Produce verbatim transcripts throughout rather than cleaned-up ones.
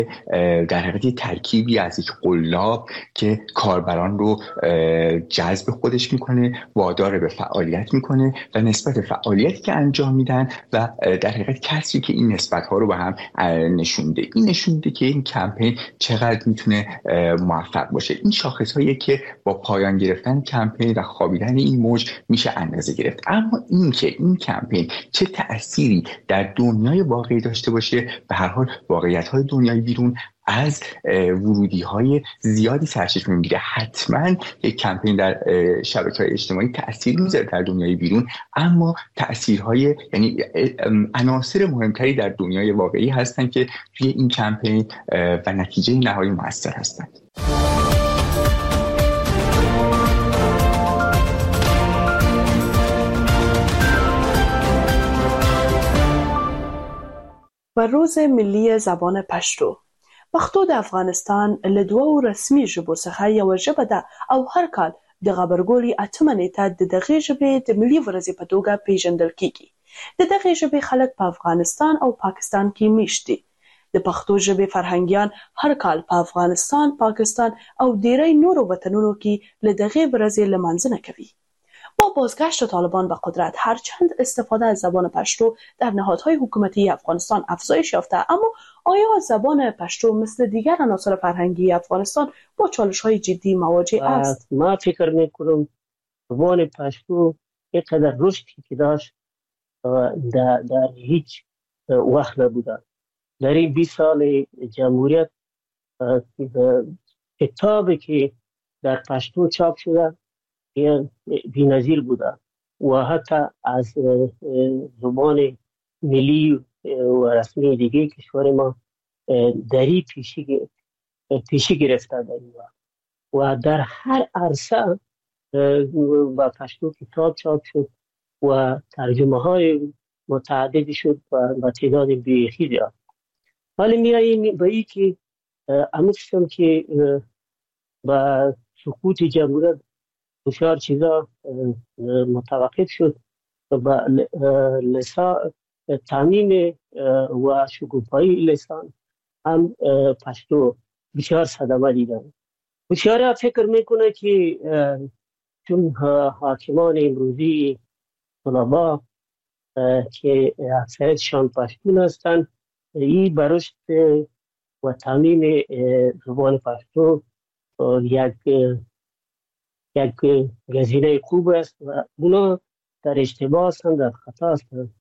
در حقیقت ترکیبی از یک قلاب که کاربران رو جذب خودش میکنه، وادار به فعالیت میکنه و نسبت فعالیتی که انجام میدن و در حقیقت کسی که این نسبت ها رو به هم نشونده. این نشونده که این کمپین چقدر میتونه موفق باشه. این شاخص هایی که با پایان گرفتن کمپین و خوابیدن این موج میشه اندازه گرفت. اما این که این کمپین چه تأثیری در دنیای واقعی داشته باشه، به هر حال واقعیت های دنیای بیرون از ورودی های زیادی سرچشمه میگیره. حتما یک کمپین در شبکه‌های اجتماعی تأثیر میذاره در دنیای بیرون، اما تأثیرهای یعنی عناصر مهمتری در دنیای واقعی هستن که توی این کمپین و نتیجه نهایی مؤثر هستند. و روز ملی زبان پشتو. پښتو د افغانستان له دوو رسمي ژبو څخه یوه ژبه ده او هر کال د غبرګولي اتمه نیټه د دغې ژبې د ملي ورځې په توګه پیژندل کیږي. د دغې ژبې خلک په افغانستان او پاکستان کې میشت دي. د پښتو ژبې فرهنګیان هر کال په افغانستان، پاکستان او ډیری نورو وطنونو کې له دغې ورځې لمانځنه کوي. با بازگشت طالبان به قدرت هرچند استفاده از زبان پشتو در نهادهای حکومتی افغانستان افزایش یافته، اما آیا زبان پشتو مثل دیگر عناصر فرهنگی افغانستان با چالش‌های جدی مواجه است؟ ما فکر می‌کنم زبان پشتو اینقدر رشدی که داشت در, در هیچ وقت نبوده. در این بیست سال جمهوریت کتابی که در پشتو چاپ شده بی‌نظیر بوده و حتی از زبان ملی و رسمی دیگه کشور ما دری پیشی پیشی گرفته در این و در هر عرصه با پشتو کتاب چاپ شد و ترجمه های متعددی شد و با تعداد بیخی زیاد. حالا میاییم به این که امروزم که با سقوط جمهوریت بسیار چیزا متوقف شد و لسان تعمیم و شکوفایی لسان هم پشتو بسیار صدمه دیدن. بسیار فکر میکنه که چون حاکمان امروزی طلبا که اکثرشان پشتون هستند، این برشت و تعمیم زبان پشتو یک یک گزینه خوب است و اونا در اشتباه هستند، در خطا هستند.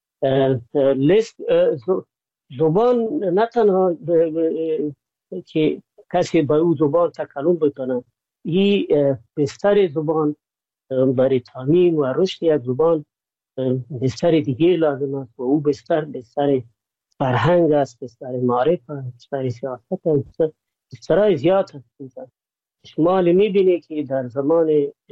لیست زبان نه تنها که کسی با او زبان تکلم بکنه، این بستر زبان برای تعمیم و رشد یک زبان بستر دیگه لازم است و او بستر بستر فرهنگ است، بستر معرفت است، بستر سیاست است، بسترهای زیاد هست. شما میبینی که در زمان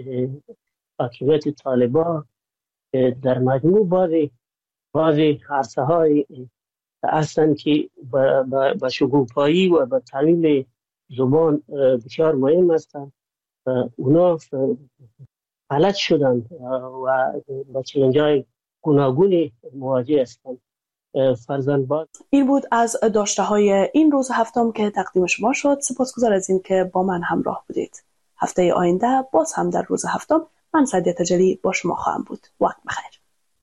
حاکمیت طالبان در مجموع بعضی بعضی عرصه های هستند که با شکوفایی و با تعمیم زبان بسیار مهم هستند. اونا غلط شدند و با چالش‌های گوناگون مواجه هستند. فرزند باد. این بود از داشته های این روز هفتم که تقدیم شما شد. سپاسگزار از این که با من همراه بودید. هفته آینده باز هم در روز هفتم من سعدیه تجلی با شما خواهم بود. وقت بخیر.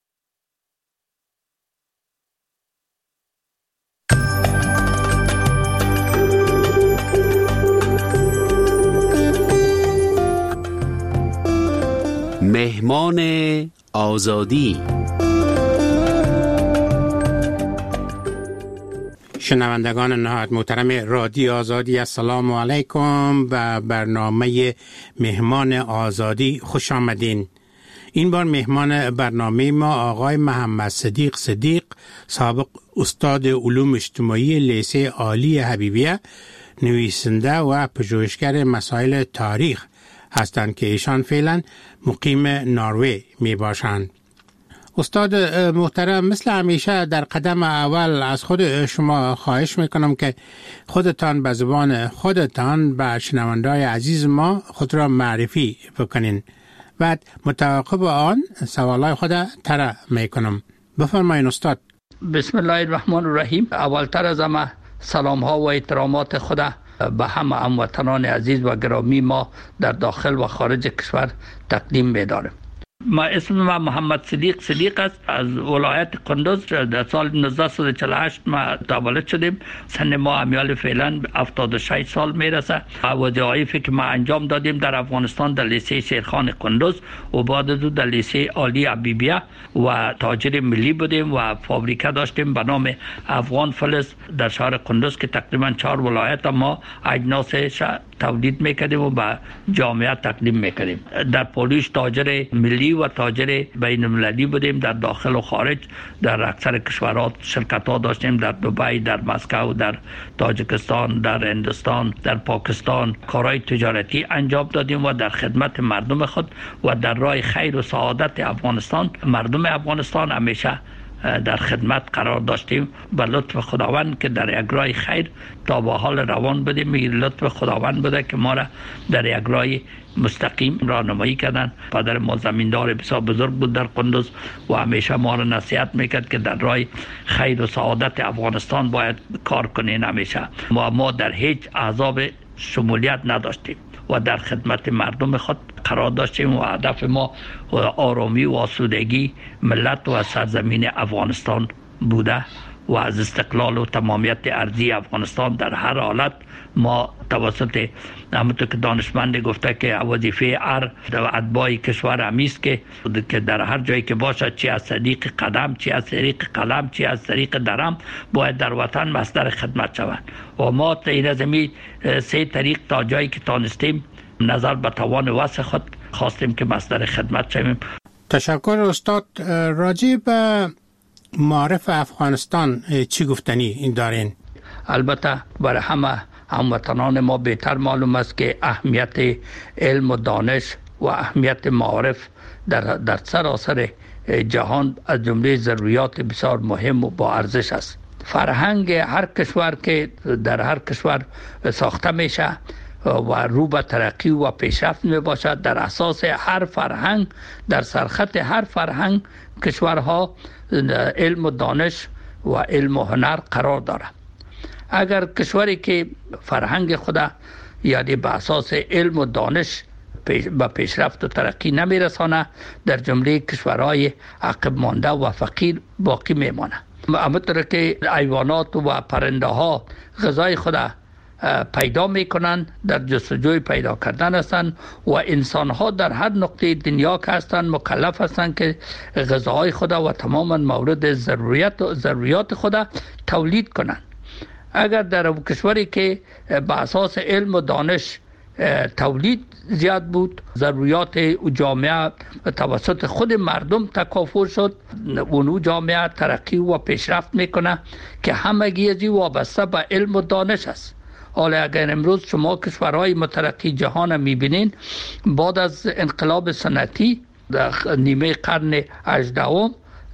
مهمان آزادی. شنوندگان نهایت محترم رادیو آزادی، السلام علیکم و برنامه مهمان آزادی خوش آمدین. این بار مهمان برنامه ما آقای محمد صدیق صدیق، سابق استاد علوم اجتماعی لیسه عالی حبیبیه، نویسنده و پژوهشگر مسائل تاریخ هستند که ایشان فعلا مقیم نروژ می باشند. استاد محترم، مثل همیشه در قدم اول از خود شما خواهش میکنم که خودتان به زبان خودتان به شنونده‌های عزیز ما خود را معرفی بکنین. بعد متعاقب آن سوالای خود طرح میکنم. بفرمایید استاد. بسم الله الرحمن الرحیم. اولتر از همه سلام ها و احترامات خود به همه هموطنان عزیز و گرامی ما در داخل و خارج کشور تقدیم می‌دارم. ما اسم ما محمد صدیق صدیق است، از ولایت قندوز. در سال نوزده و چهل و هشت ما تولد شدیم. سن ما امیال فعلا هفتاد و شش سال میرسه. وظایفی که ما انجام دادیم در افغانستان در لیسه شیرخان قندوز و بعد از در لیسه عالی عبیبیه و تاجر ملی بودیم و فابریکه داشتیم به نام افغان فلز در شهر قندوز که تقریبا چهار ولایت ما اجناسش تولید میکردیم و به جامعه تقدیم میکردیم. در پولیش تاجر ملی و تاجر بین المللی بودیم، در داخل و خارج در اکثر کشورها شرکت ها داشتیم، در دبی، در مسکو، در تاجیکستان، در هندوستان، در پاکستان کارهای تجارتی انجام دادیم و در خدمت مردم خود و در راه خیر و سعادت افغانستان مردم افغانستان همیشه در خدمت قرار داشتیم. به لطف خداوند که در یک راه خیر تا به حال روان بودیم. لطف خداوند بوده که ما را در یک راه مستقیم راهنمایی کردن. پدر ما زمیندار بسیار بزرگ بود در قندوز و همیشه ما را نصیحت میکرد که در راه خیر و سعادت افغانستان باید کار کنین. همیشه ما ما در هیچ عذاب شمولیت نداشتیم و در خدمت مردم خود قرار داشتیم و هدف ما آرامی و آسودگی ملت و سرزمین افغانستان بوده و از استقلال و تمامیت ارضی افغانستان در هر حالت ما توسط همونطور که دانشمند گفته که وظیفه هر اتباع کشور همیست که که در هر جایی که باشد، چی از طریق قدم، چی از طریق قلم، چی از طریق درم، باید در وطن مصدر خدمت شوند و ما این از می سه طریق تا جایی که تانستیم نظر به توان وسع خود خواستیم که مصدر خدمت شویم. تشکر استاد. راجع به معارف افغانستان چی گفتنی دارین؟ البته برای همه هموطنان ما بهتر معلوم است که اهمیت علم و دانش و اهمیت معارف در در سراسر جهان از جمله ضروریات بسیار مهم و با ارزش است. فرهنگ هر کشور که در هر کشور ساخته میشه و رو به ترقی و پیشرفت می باشد، در اساس هر فرهنگ، در سرخط هر فرهنگ کشورها علم و دانش و علم و هنر قرار دارد. اگر کشوری که فرهنگ خدا یعنی به اساس علم و دانش به پیشرفت و ترقی نمی رسانه، در جمله کشورهای عقب مانده و فقیر باقی می مانه. همونطور که حیوانات و پرنده ها غذای خدا پیدا میکنند، در جستجوی پیدا کردن هستند و انسان ها در هر نقطه دنیا که هستند مکلف هستند که غذاهای خدا و تماما مورد ضروریات و ضروریات خدا تولید کنند. اگر در کشوری که به اساس علم و دانش تولید زیاد بود، ضروریات جامعه توسط خود مردم تکافل شد، اونو جامعه ترقی و پیشرفت میکنه که همگی ازی وابسته به علم و دانش است. حالا اگر امروز شما کشورهای مترقی جهان میبینین، بعد از انقلاب صنعتی در نیمه قرن هجدهم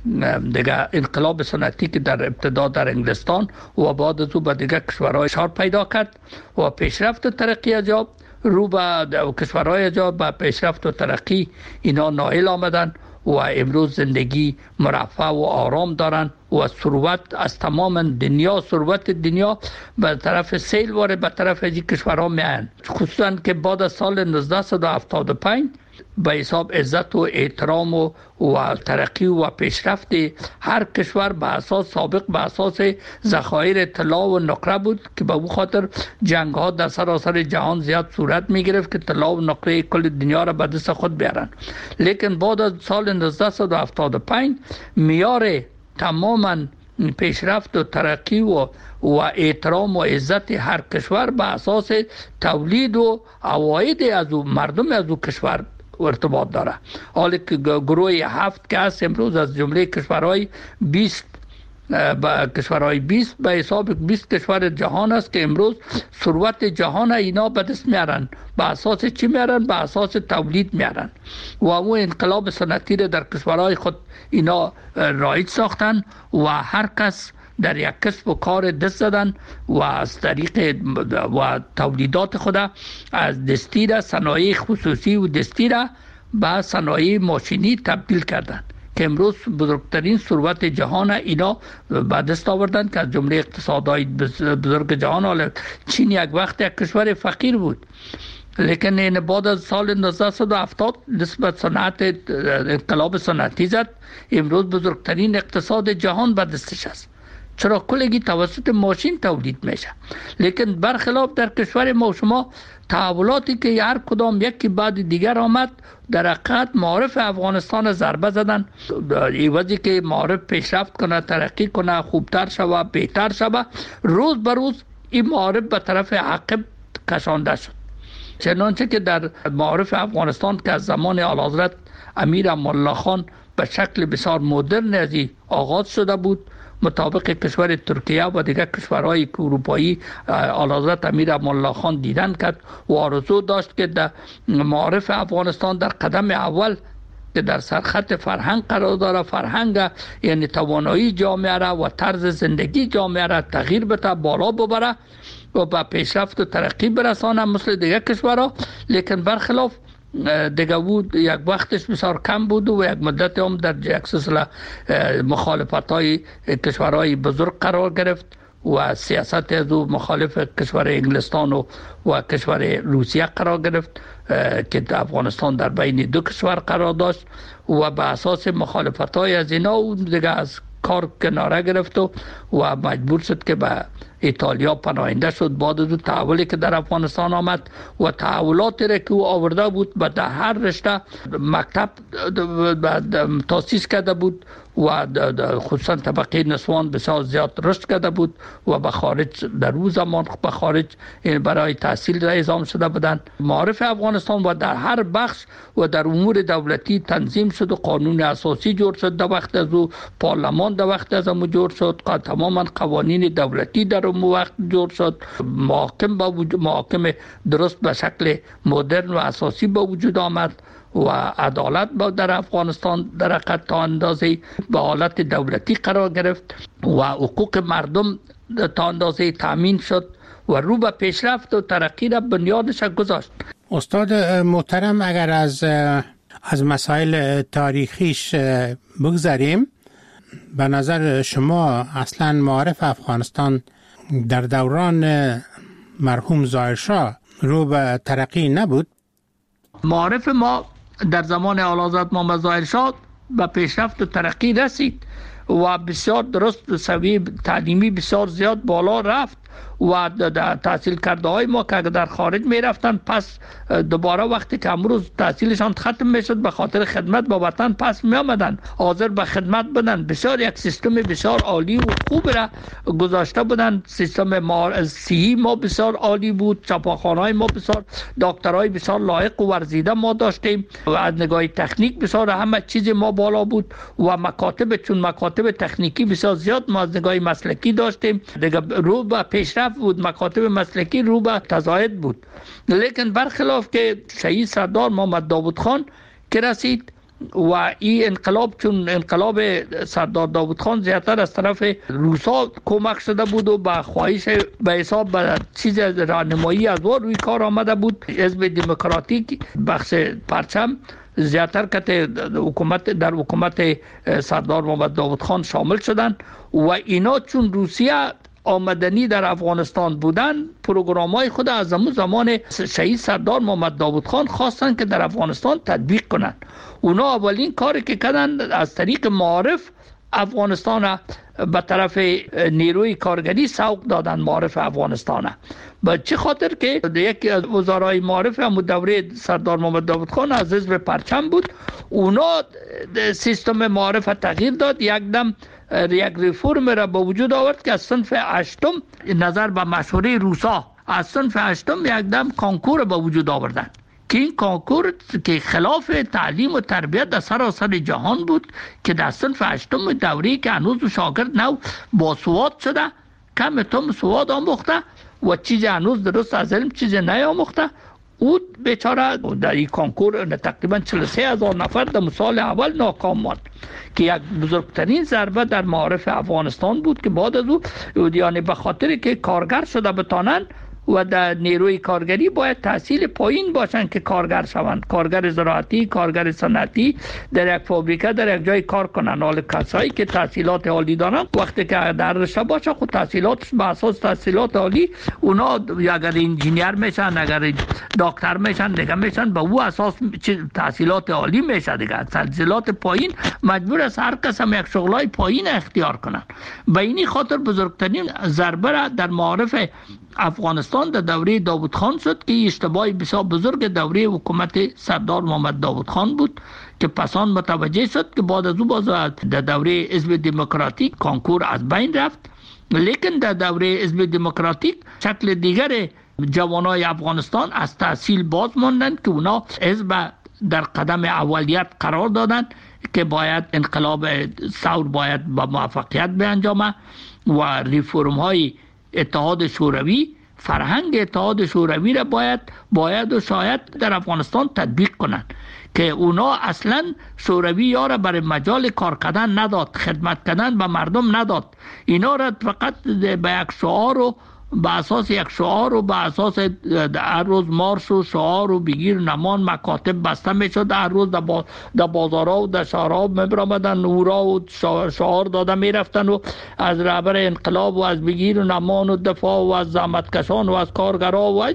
دیگه انقلاب صنعتی که در ابتدا در انگلستان و بعد از او به دیگه کشورهای شار پیدا کرد و پیشرفت و ترقی عجاب رو به کشورهای عجاب به پیشرفت و ترقی اینا نائل آمدن و امروز زندگی مرفه و آرام دارن و ثروت از تمام دنیا، ثروت دنیا به طرف سیل وارد به طرف این کشورها میان، خصوصا که بعد از سال نوزده و هفتاد و پنج به حساب عزت و احترام و, و ترقی و پیشرفت هر کشور به اساس سابق به اساس ذخایر طلا و نقره بود که به اون خاطر جنگ ها در سراسر جهان زیاد صورت می گرفت که طلا و نقره کل دنیا را به دست خود بیارن. لیکن بعد از سال نوزده و هفتاد و پنج میار تماما پیشرفت و ترقی و و احترام و عزت هر کشور به اساس تولید و عواید از مردم از او کشور ارتباط داره. حالا که گروه هفت که هست امروز از جمله کشورهای بیست با کشورهای بیست به حساب بیست کشور جهان است که امروز ثروت جهان اینا به دست میارن. به اساس چی میارن؟ به اساس تولید میارن و اون انقلاب صنعتی در کشورهای خود اینا رایج ساختن و هر کس در یک کسب و کار دست زدن و از طریق و تولیدات خود از دستی را صنایع خصوصی و دستی را به صنایع ماشینی تبدیل کردن که امروز بزرگترین ثروت جهان اینا به دست آوردن که از جمله اقتصادهای بزرگ جهان. حالا چین یک وقت یک کشور فقیر بود، لیکن این بعد از سال نوزده هفتاد نسبت صنعت انقلاب صنعتی زد، امروز بزرگترین اقتصاد جهان به دستش است. چرا؟ کلگی توسط ماشین تولید میشه. لیکن برخلاف در کشور ما شما تحولاتی که هر کدام یکی بعد دیگر آمد، در حقیقت معارف افغانستان ضربه زدن. ایوازی که معارف پیشرفت کنه، ترقی کنه، خوبتر شوه، بهتر شوه، روز به روز این معارف به طرف عقب کشانده شد. چنانچه که در معارف افغانستان که از زمان اعلیحضرت امیر امان الله خان به شکل بسیار مدرن از آغاز شده بود، مطابق کشور ترکیه و دیگر کشورهای اروپایی اعلیحضرت امیر امان الله خان دیدن کرد و آرزو داشت که در معارف افغانستان در قدم اول که در سرخط فرهنگ قرار داره، فرهنگ یعنی توانایی جامعه را و طرز زندگی جامعه را تغییر بده، بالا ببره و به پیشرفت و ترقی برسانه مثل دیگر کشورها. لیکن برخلاف دیگه بود، یک وقتش بسیار کم بود و یک مدت هم در یک سلسله مخالفت های کشورهای بزرگ قرار گرفت و سیاست از او مخالف کشور انگلستان و, و کشور روسیه قرار گرفت که افغانستان در بین دو کشور قرار داشت و به اساس مخالفت های از اینا اون دیگه از کار کناره گرفت و, و مجبور شد که به ایتالیا پناهنده شد. بعد از تحولی که در افغانستان آمد و تحولاتی را که او آورده بود به در هر رشته مکتب تاسیس کرده بود و خصوصا طبقه نسوان بسیار زیاد رشد کرده بود و به خارج در روز زمان به خارج برای تحصیل را اعزام شده بودند. معارف افغانستان و در هر بخش و در امور دولتی تنظیم شد و قانون اساسی جور شد. در وقت از او پارلمان در وقت از او جور شد، تماما قوانین دولتی در اون وقت جور شد، محاکم با وجود محاکم درست به شکل مدرن و اساسی با وجود آمد و عدالت با در افغانستان در حقیقت تا اندازه به حالت دولتی قرار گرفت و حقوق مردم تا اندازه تامین شد و رو به پیشرفت و ترقی را بنیادش گذاشت. استاد محترم، اگر از از مسائل تاریخیش بگذاریم، به نظر شما اصلا معارف افغانستان در دوران مرحوم ظاهر شاه رو به ترقی نبود؟ معارف ما در زمان اعلیحضرت محمد ظاهر شاه به پیشرفت و ترقی رسید و بسیار درست سویه تعلیمی بسیار زیاد بالا رفت و در تحصیل کرده های ما که در خارج می رفتن پس دوباره وقتی که امروز تحصیلشان ختم می شد به خاطر خدمت با وطن پس می آمدن، حاضر به خدمت بدن. بسیار یک سیستم بسیار عالی و خوب را گذاشته بودن. سیستم ما صحی ما بسیار عالی بود، چاپخانه های ما بسیار، دکترای بسیار لایق و ورزیده ما داشتیم و از نگاه تکنیک بسیار همه چیز ما بالا بود و مکاتب چون مکاتب تکنیکی بسیار زیاد ما از نگاه مسلکی داشتیم. دیگه رو به پیشرفت بود، مکاتب مسلکی رو به تزاید بود. لیکن برخلاف که شهید سردار محمد داود خان که رسید و این انقلاب چون انقلاب سردار داود خان زیادتر از طرف روسا کمک شده بود و با خواهش به حساب به چیز راهنمایی از او روی کار آمده بود، حزب دموکراتیک بخش پرچم زیادتر که حکومت در حکومت سردار محمد داود خان شامل شدند و اینا چون روسیه آمدنی در افغانستان بودن، پروگرام‌های خود از همون زمان شهید سردار محمد داود خان خواستن که در افغانستان تطبیق کنند. اونا اولین کاری که کردن از طریق معارف افغانستان به طرف نیروی کارگری سوق دادن. معارف افغانستان به چه خاطر که یکی از وزرای معارف هم دوره سردار محمد داود خان از حزب پرچم بود. اونا سیستم معارف تغییر داد، یک دم یک ریفورم را به وجود آورد که از صنف هشتم نظر به مشوره روسا از صنف هشتم یک دم کانکور به وجود آوردن که این کانکور که خلاف تعلیم و تربیت در سراسر جهان بود که در صنف هشتم دوری که هنوز شاگرد نو با سواد شده، کم تم سواد آموخته و چیز هنوز درست از علم چیز نیاموخته، او بیچاره در این کانکور تقریبا چهل و سه هزار نفر در سال اول ناکام ماند که یک بزرگترین ضربه در معارف افغانستان بود که بعد از او یعنی به خاطر که کارگر شده بتانن و در نیروی کارگری باید تحصیل پایین باشند که کارگر شوند، کارگر زراعتی، کارگر صنعتی، در یک فابریکه در یک جای کار کنند. حال کسایی که تحصیلات عالی دارند وقتی که در رشته باشه خود تحصیلاتش به اساس تحصیلات عالی، اونا اگر انجینیر میشن، اگر دکتر میشن دیگه میشن به او اساس تحصیلات عالی میشه دیگه. تحصیلات پایین مجبور است هر کس هم یک شغلای پایین اختیار کنن. به این خاطر بزرگترین ضربه را در معارف افغانستان در دوره داوود خان شد که اشتباهی بسیار بزرگ دوره حکومت سردار محمد داوود خان بود که پسان متوجه شد که بعد از او باز در دوره حزب دموکراتیک کانکور از بین رفت. لیکن در دوره حزب دموکراتیک شکل دیگر جوانای افغانستان از تحصیل باز ماندند که اونا حزب در قدم اولیت قرار دادند که باید انقلاب ثور باید با موفقیت بیانجامه و ریفرم های اتحاد شوروی، فرهنگ اتحاد شوروی را باید باید و شاید در افغانستان تطبیق کنند که اونا اصلا شوروی ها را برای مجال کار کردن نداد، خدمت کردن به مردم نداد. اینا را فقط به یک شعار و به اساس یک شعار و به اساس هر روز مارش و شعار و بگیر نمان مکاتب بسته میشد، هر روز در با بازارها و در شهرها میبرامدن نورا و شعار داده میرفتن و از رهبر انقلاب و از بگیر و نمان و دفاع و از زحمتکشان و از کارگرها و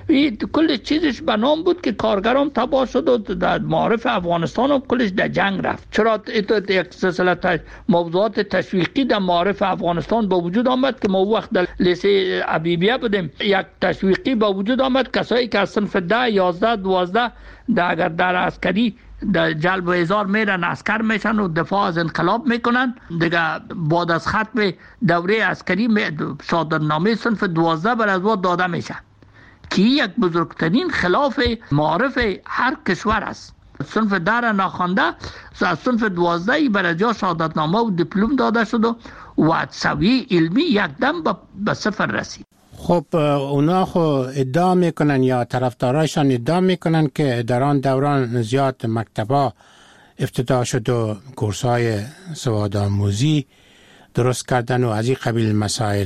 کل چیزش به نام بود که کارگرام تباه شد و در معارف افغانستان هم کلش در جنگ رفت. چرا یک سلسله موضوعات تشویقی در معارف افغانستان با وجود آمد که ما وقت در لیسه حبیبیه بودیم، یک تشویقی با وجود آمد کسایی که از صنف ده، یازده، دوازده در اگر در عسکری در جلب و احضار میرن عسکر میشن و دفاع از انقلاب میکنن دیگه. بعد از ختم دوره عسکری شهادتنامه صنف دوازده بر از وقت داده میشه که یک بزرگترین خلاف معارف هر کشور است. صنف ده را ناخوانده از صنف دوازده بر از جا شهادتنامه و دیپلم داده شد و سویه علمی یک دم به صفر رسید. خب اونا خو ادعا میکنن یا طرفدارایشان ادعا میکنن که در آن دوران زیاد مکتبا افتتاح شد و کورس‌های سوادآموزی درست کردن و از این قبیل مسائل.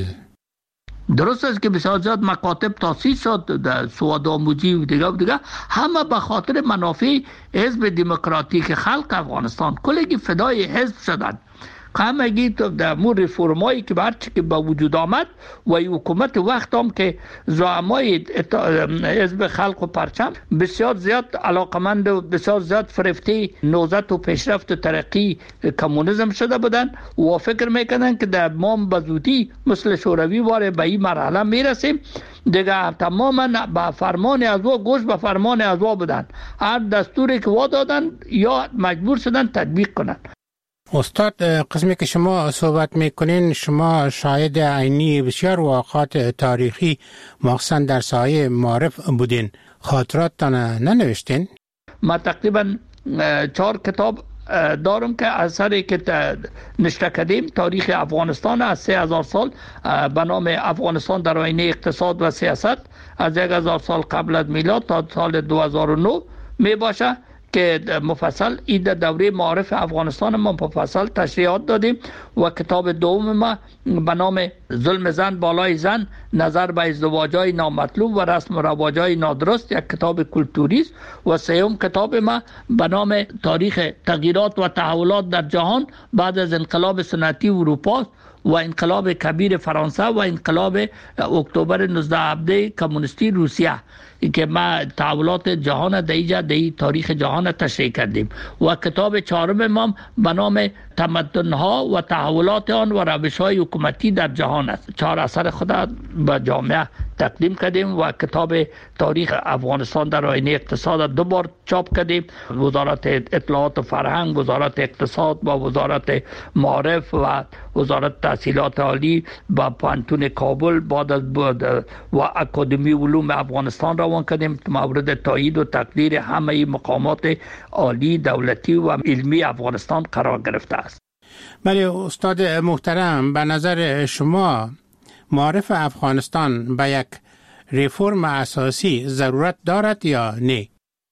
درست است که بسیار زیاد مکاتب تاسیس شد در سوادآموزی و دیگه و دیگه، همه به خاطر منافع حزب دموکراتیک خلق افغانستان. کلگی فدای حزب شدند. همگی در مور ریفرمایی که برچه که با وجود آمد و حکومت وقت هم که زعمای حزب خلق و پرچم بسیار زیاد علاقمند و بسیار زیاد فرفته نهضت و پیشرفت و ترقی کمونیسم شده بودن و فکر میکنن که در مام بزودی مثل شوروی واره به این مرحله میرسیم دیگه. تماما با فرمان از او گوش به فرمان از او بودن، هر دستوری که وا دادن یا مجبور شدن تطبیق کنن. استاد، قسمی که شما صحبت میکنین شما شاهد عینی بسیار واقعات تاریخی مخصوصا در سایه معارف بودین، خاطراتتان ننوشتین؟ ما تقریبا چهار کتاب دارم که اثری که نشر کردیم تاریخ افغانستان از سه هزار سال به نام افغانستان در آینه اقتصاد و سیاست از یک هزار سال قبل از میلاد تا سال دو هزار و نه می باشه که مفصل این در دوره معارف افغانستان ما مفصل تشریحات دادیم. و کتاب دوم ما به نام ظلم زن بالای زن، نظر به ازدواج‌های نامطلوب و رسم و رواج‌های نادرست، یک کتاب کلتوری است. و سوم کتاب ما به نام تاریخ تغییرات و تحولات در جهان بعد از انقلاب صنعتی اروپا و انقلاب کبیر فرانسه و انقلاب اکتبر نوزده هفده کمونیستی روسیه که ما تحولات جهان در اینجا در تاریخ جهان تشریح کردیم. و کتاب چهارم ما به نام تمدن‌ها و تحولات آن و روش‌های حکومتی در جهان است. چهار اثر خود به جامعه تقدیم کردیم و کتاب تاریخ افغانستان در آینه اقتصاد دو بار چاپ کردیم. وزارت اطلاعات و فرهنگ، وزارت اقتصاد و وزارت معارف و وزارت تحصیلات عالی با پانتون کابل بعد از و اکادمی علوم افغانستان روان کردیم مورد تایید و تقدیر همه مقامات عالی دولتی و علمی افغانستان قرار گرفته است. بله استاد محترم، به نظر شما معارف افغانستان به یک ریفرم اساسی ضرورت دارد یا نه؟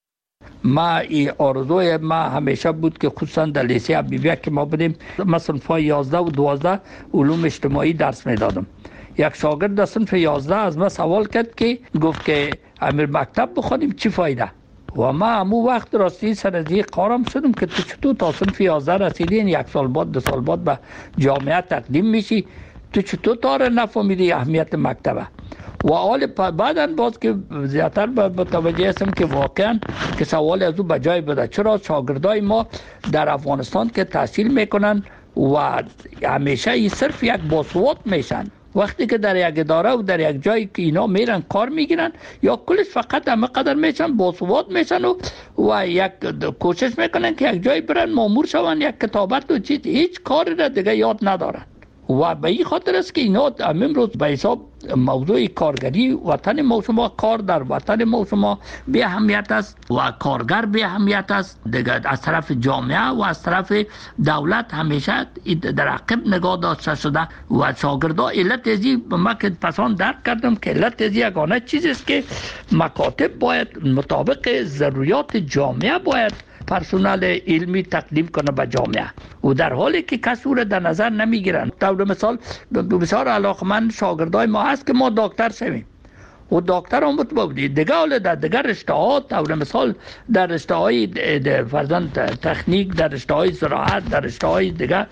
ما ای آرزوی ما همیشه بود که خصوصا در لیسه حبیبیه که ما بودیم مثلا فای یازده و دوازده علوم اجتماعی درس میدادم. یک شاگرد در صنف یازده از من سوال کرد که گفت که امیر مکتب بخونیم چی فایده؟ و ما همون وقت راستی سر از یک قارم شدم که تو چطور تا صنف یازده رسیدین، یک سال بعد دو سال بعد به جامعه تقدیم میشی، تو چطور تاره نفهمیدی اهمیت مکتبه؟ و حال بعداً باز که زیادتر متوجه هستم که واقعاً که سوال از او بجای بده. چرا شاگردای ما در افغانستان که تحصیل میکنن و همیشه ای صرف یک باسواد میشن، وقتی که در یک اداره و در یک جایی که اینا میرن کار میگیرن یا کلش فقط همه قدر میشن باسواد میشن و, و یک کوشش میکنن که یک جایی برن مامور شون، یک کتابت و چیز، هیچ کاری را دیگه یاد ندارن. و به این خاطر است که اینا امروز به حساب موضوع کارگری وطن ما شما، کار در وطن ما شما به اهمیت است و کارگر به اهمیت است دیگه. از طرف جامعه و از طرف دولت همیشه در عقب نگاه داشته شده و شاگردا علت ازی ما که پسان درک کردم که علت ازی یگانه چیزی است که مکاتب باید مطابق ضروریات جامعه باید پرسنل علمی تقدیم کنه به جامعه و در حالی که کسی را در نظر نمیگیرن. طور مثال بسیار علاقمند شاگردای ما هست که ما دکتر شویم و دکتر هم بودید دیگه، حالا در دیگر رشته ها طور مثال در رشته های فرزند تکنیک، در رشته های زراعت، در رشته های دیگه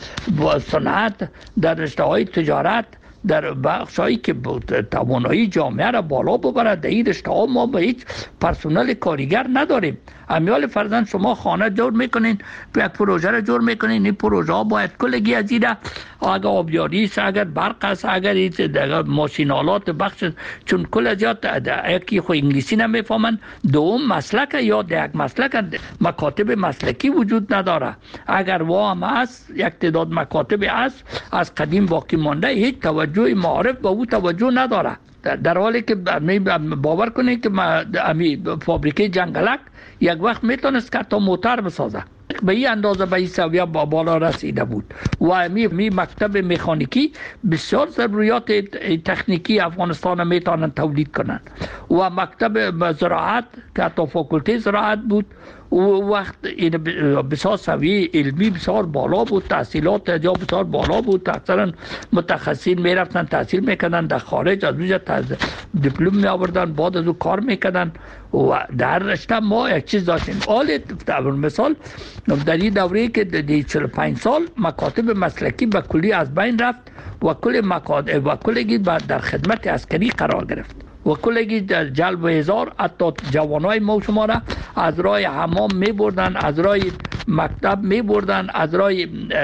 صنعت، در رشته های تجارت، در بخشایی که توانایی جامعه را بالا ببرد، در این رشته ها ما به هیچ پرسنل کارگر نداریم. امیال فرزند شما خانه جور میکنین، یک پروژه را جور میکنین، این پروژه ها باید کلگی از این اگر آبیاری است، اگر برق است، اگر ماشینالات بخش، چون کل از یاد یکی خو انگلیسی نمیفهمن، دوم مسلک یا در یک مسلک مکاتب مسلکی وجود نداره. اگر وام است یک تعداد مکاتب است از قدیم باقی مانده، هیچ توجه معارف به او توجه نداره. در حالی که باور کنید که امی فابریکه جنگلک یک وقت میتونست که تا موتر بسازه، به این اندازه به این سویه با بالا رسیده بود. و می, می مکتب مکانیکی بسیار ضروریات تکنیکی افغانستان میتونن تولید کنن و مکتب زراعت که حتی فاکولته زراعت بود و وقت این بسیار سویه علمی بسیار بالا بود، تحصیلات یا بسیار بالا بود، اکثرا متخصصین میرفتن تحصیل میکنن در خارج، از اونجا دیپلم می آوردن، بعد از اون کار میکنن و در رشته ما یک چیز داشتیم. حال مثال در این دوره که در چهل و پنج سال مکاتب مسلکی به کلی از بین رفت و کل مکاتب و کلگی در خدمت عسکری قرار گرفت و کلگی در جلب هزار حتی جوانای ما شما را از راه حمام می بردن، از راه مکتب می بردن، از راه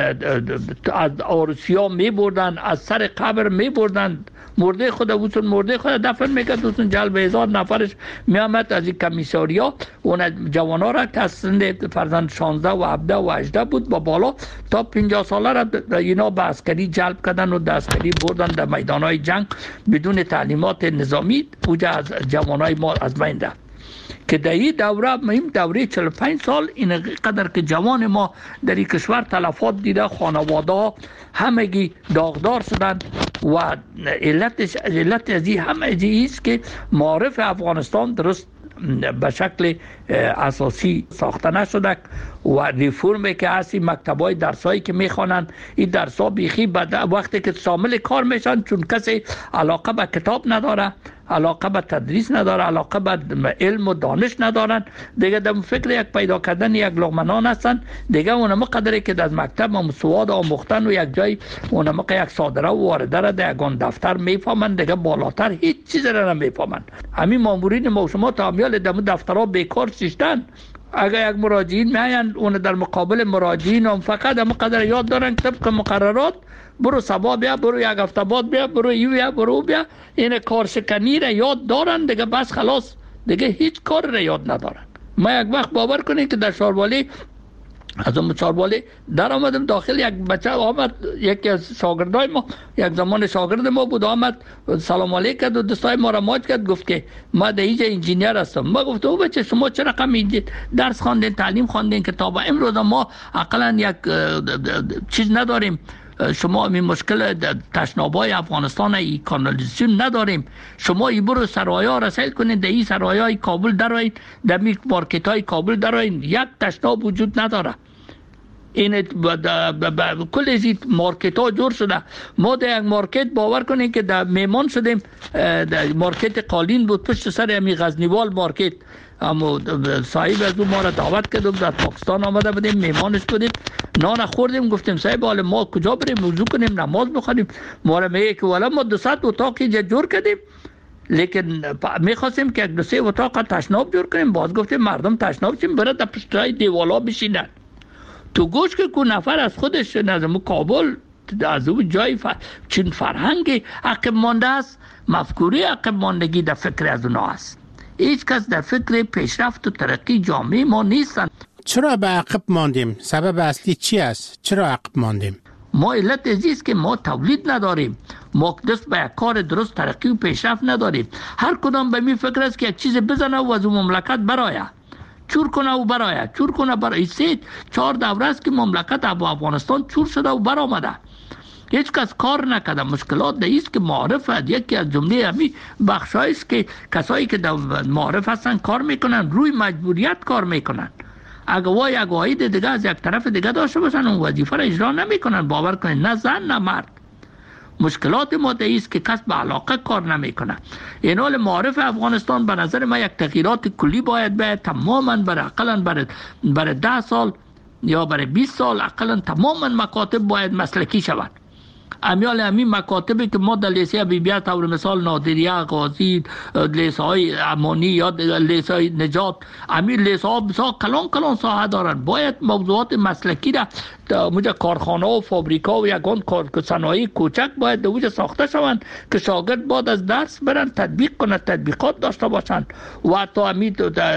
از آرسیا می بردن، از سر قبر می بردن، مرده خود اوتون مرده خود دفن میکرد، اوتون جلب هزار نفرش میامد از این کمیساریا اون جوانا را که از سند فرزند شانزده و هفده و هجده بود با بالا تا پنجاه ساله را اینا به عسکری جلب کردن و در عسکری بردن در میدانهای جنگ بدون تعلیمات نظامی. اوجا از جوانای ما از بین رفت که در این دوره مهم دوره چهل و پنج سال این قدر که جوان ما در این کشور تلفات دیده، خانواده ها همگی داغدار شدن و علتش علت از این هم است که معارف افغانستان درست به شکل اساسی ساخته نشده و ریفورمی که هستی مکتبای درسایی که میخوانن این درسا بیخی بعد وقتی که شامل کار میشن چون کسی علاقه به کتاب نداره، علاقه به تدریس نداره، علاقه به علم و دانش ندارن، دیگه در فکر یک پیدا کردن یک لقمه هستن دیگه. اونم قدری که از مکتب هم سواد آموختن و یک جای اونم یک صادره و وارده را در یگان دفتر میفهمن، دیگه بالاتر هیچ چیز را نمیفهمن. همین مامورین ما شما تامیال در دفترها بیکار شیشتن. اگر یک مراجعین میاین اون در مقابل مراجعین هم فقط هم قدر یاد دارن طبق مقررات، برو سبا بیا، برو یک هفته بعد بیا، برو یو بیا، برو بیا، این کارشکنی را یاد دارن دیگه، بس خلاص دیگه هیچ کار را یاد ندارن. ما یک وقت باور کنید که در شاروالی از اون چاروالی در آمدم داخل، یک بچه آمد، یکی از شاگردای ما یک زمان شاگرد ما بود، آمد سلام علیک کرد و دستای ما را ماچ کرد، گفت که ما در اینجا انجینیر هستم. ما گفت او بچه شما چه رقم درس خواندین، تعلیم خواندین که تا به امروز ما اقلا یک چیز نداریم، شما این مشکل تشنابای افغانستان ای کانالیزاسیون نداریم، شما ای برو سرایا رسیل کنید، در این سرایای کابل درایید، در می مارکت های کابل درایید، یک تشناب وجود نداره. این کل از مارکت ها جور شده. ما در یک مارکت باور کنیم که در میمان شدیم، در مارکت قالین بود پشت سر امی غزنیوال مارکت، اما صاحب از اون ما را دعوت کردیم، در پاکستان آمده بودیم، میمانش بودیم، نان خوردیم، گفتیم صاحب حالا ما کجا بریم وضو کنیم نماز بخونیم؟ ما را میگه که والا ما دو صد اتاق اینجا جور کردیم، لیکن میخواستیم که یک دو سه اتاق تشناب جور کنیم. باز گفتیم مردم تشناب چیم برای در پشتای دیوالا بشینن. تو گوش که کو نفر از خودش نظم کابل از اون جای ف... چین فرهنگ عقب مانده است، مفکوری عقب ماندگی در فکر از اونا است. هیچ کس در فکر پیشرفت و ترقی جامعه ما نیستن. چرا به عقب ماندیم؟ سبب اصلی چی است؟ چرا عقب ماندیم؟ ما علت ازیست که ما تولید نداریم، ما دست به یک کار درست ترقی و پیشرفت نداریم. هر کدام به می فکر است که یک چیز بزنه و از اون مملکت برایه، چور کنه و برایه، چور کنه برای سه چهار دوره است که مملکت افغانستان چور شده و برآمده. هیچ کس کار نکرده. مشکلات ده است که معارف یکی از جمله همی بخشایی است که کسایی که در معارف هستن کار میکنن، روی مجبوریت کار میکنن. اگه وای اگه واحد دیگه از یک طرف دیگه داشته باشن اون وظیفه را اجرا نمیکنن. باور کنید نه زن نه مرد. مشکلات ما ده است که کس به علاقه کار نمیکنه. این حال معارف افغانستان به نظر ما یک تغییرات کلی باید باید تماما برای اقلا برای برای ده سال یا برای بیست سال اقلا تماما مکاتب باید مسلکی شود. امیال همین مکاتبی که ما در لیسه بیبیت طور مثال نادریه، غازی، لیسه های امانی یا لیسه های نجات، همین لیسه ها بسیار کلان کلان ساحه دارن. باید موضوعات مسلکی را موجه کارخانه و فابریکا و یگان کار صنایع کوچک باید دوجه ساخته شوند که شاگرد بعد از درس برن تطبیق کنند، تطبیقات داشته باشند. و حتی همین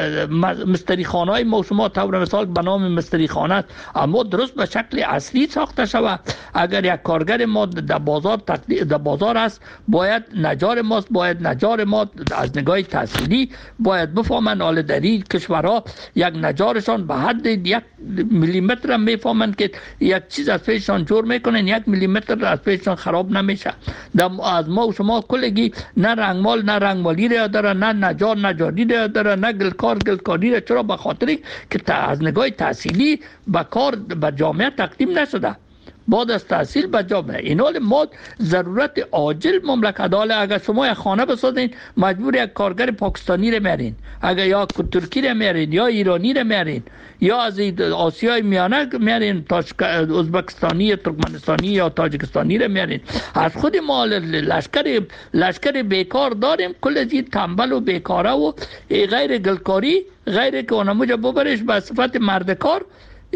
مستری خانه های ما شما طور مثال به نام مستری خانه اما درست به شکل اصلی ساخته شود. اگر یک کارگر ما در بازار در بازار است باید نجار ماست، باید نجار ما از نگاه تحصیلی باید بفهمن حال در این کشورها یک نجارشان به حد یک میلیمتر هم میفهمن که یک چیز از پیششان جور میکنن، یک میلیمتر از پیششان خراب نمیشه. از ما و شما کلگی نه رنگمال نه رنگمالی را داره، نه نجار نجاری را داره، نه گلکار گلکاری را. چرا؟ به خاطر که از نگاه تحصیلی به کار به جامعه تقدیم نشده. بعد از تحصیل به جامعه این حال ما ضرورت عاجل مملکت حاله. اگر شما یک خانه بسازین مجبور یک کارگر پاکستانی رو میارین، اگر یا ترکی رو میارین یا ایرانی رو میارین یا از آسیای میانه میارین، ازبکستانی یا ترکمنستانی یا تاجیکستانی رو میارین. از خود ما لشکر لشکر بیکار داریم، کل از این تنبل و بیکاره و غیر گلکاری، غیر که اونموجه ببرش به صفت مردکار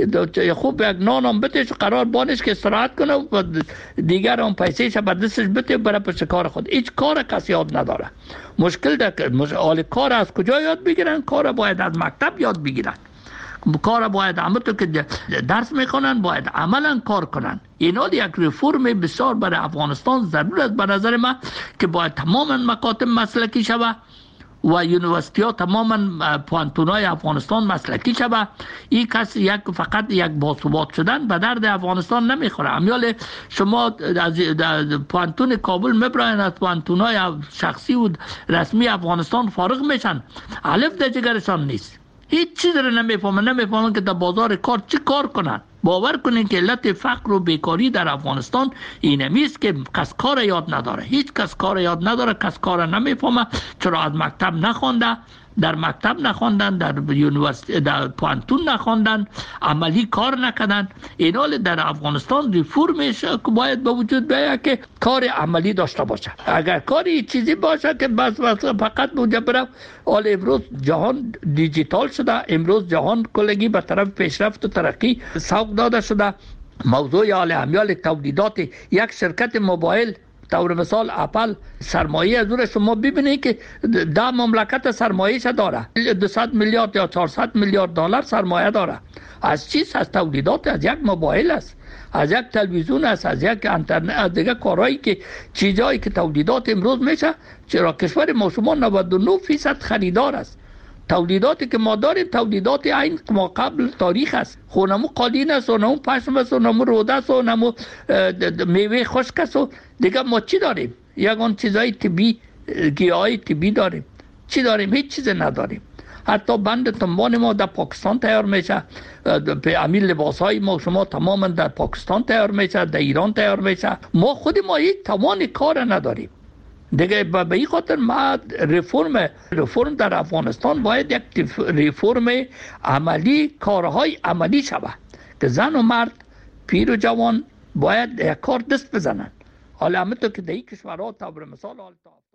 خوب یک نانم بتش قرار بانش که استراحت کنه و دیگر اون پیسهش به دستش بده برای پشت کار خود. هیچ کار کسی یاد نداره. مشکل ده مشکل کار از کجا یاد بگیرن؟ کار باید از مکتب یاد بگیرن. کار باید همه تو که درس میخونن باید عملا کار کنن. اینا یک ریفورم بسیار برای افغانستان ضرورت به نظر من که باید تماما مکاتب مسلکی شود و یونیورسیتی ها تماما پوانتون های افغانستان مسلکی شود. این کس یک فقط یک باثبات شدن به درد افغانستان نمیخوره. امیال شما از پوانتون کابل میبراین از پوانتون های شخصی و رسمی افغانستان فارغ میشن، الف در جگرشان نیست، هیچ چیز رو نمیفهمن، نمیفهمن که در بازار کار چی کار کنن. باور کنین که علت فقر و بیکاری در افغانستان اینمی است که کس کار یاد نداره. هیچ کس کار یاد نداره، کس کار نمیفهمه. چرا؟ از مکتب نخونده، در مکتب نخوندن، در یونیورسیتی در پوانتون نخوندن، عملی کار نکردن. این حال در افغانستان ریفورمش باید به وجود بیاید که کار عملی داشته باشه. اگر کاری چیزی باشه که بس بس فقط بوده بره. حال امروز جهان دیجیتال شده، امروز جهان کلگی به طرف پیشرفت و ترقی سوق داده شده. موضوع حال همیال تولیدات یک شرکت موبایل طور مثال اپل سرمایه از اون شما ببینید که ده مملکت سرمایه‌اش داره، دویست میلیارد یا چهارصد میلیارد دلار سرمایه داره. از چیز؟ از تولیدات، از یک موبایل است، از یک تلویزیون است، از یک اینترنت، از دیگه کارهایی که چیزایی که تولیدات امروز میشه. چرا کشور ما شما نود و نه درصد خریدار است. تولیداتی که ما داریم تولیدات این ما قبل تاریخ است. خونمو قالین است و نمو پشم است و نمو روده است و نمو میوه خشک است و دیگه ما چی داریم؟ یکان چیزای طبی، گیاهای طبی داریم. چی داریم؟ هیچ چیز نداریم. حتی بند تنبان ما در پاکستان تیار میشه، امیر لباس های ما شما تماما در پاکستان تیار میشه، در ایران تیار میشه. ما خود ما هیچ توان کار نداریم دیگه. به این خاطر ما رفرم رفرم در افغانستان باید یک رفرم عملی، کارهای عملی شود که زن و مرد، پیر و جوان باید یک کار دست بزنن. حالا همه تو که در این کشورها تا مثال حال